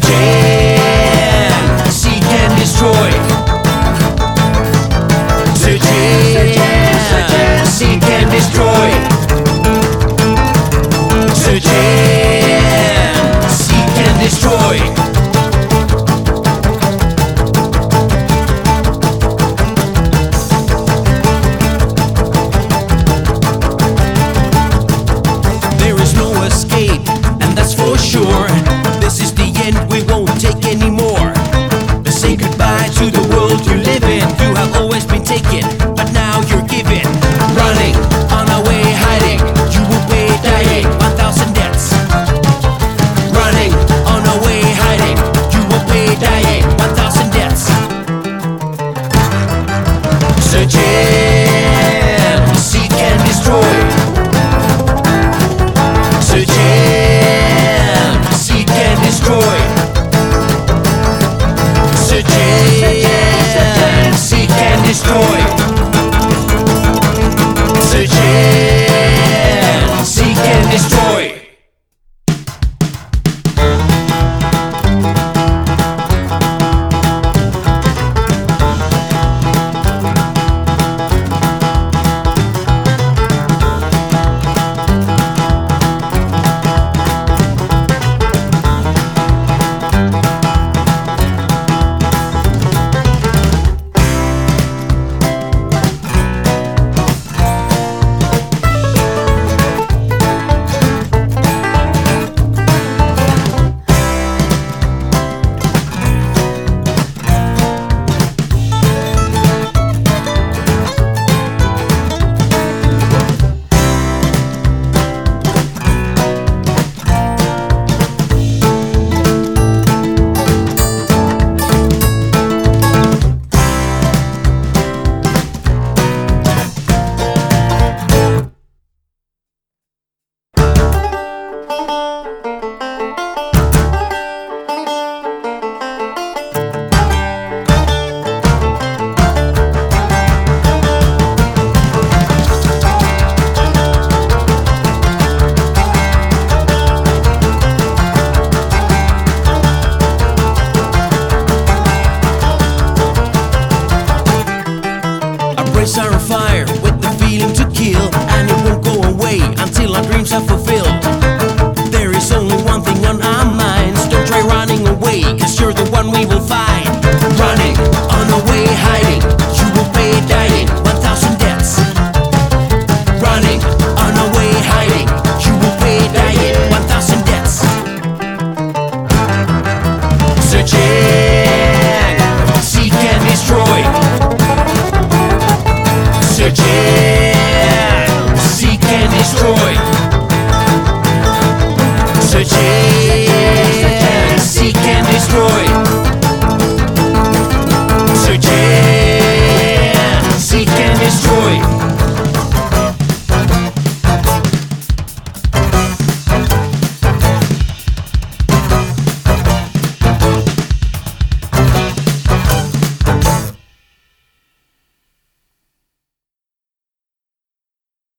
and seek and destroy. Search and seek and destroy. Search and seek and destroy. There is no escape, and that's for sure. This is the end, we won't take anymore. Say goodbye to the world you live in. You have always been taken, but now you're given. Running, on our way, hiding. You will pay dying, 1,000 deaths. Running, on our way, hiding. You will pay dying, 1,000 deaths. Search and seek and destroy. Search and seek and destroy. Search and seek and destroy. Search and seek and destroy. Are on fire with the feeling to kill, and it won't go away until our dreams are fulfilled. There is only one thing on our minds. Don't try running away, cause you're the one we will find. Running, on our way, hiding. You will pay dying, 1,000 deaths. Running, on our way, hiding. You will pay dying, 1,000 deaths. Search and seek and destroy. Search and seek and destroy.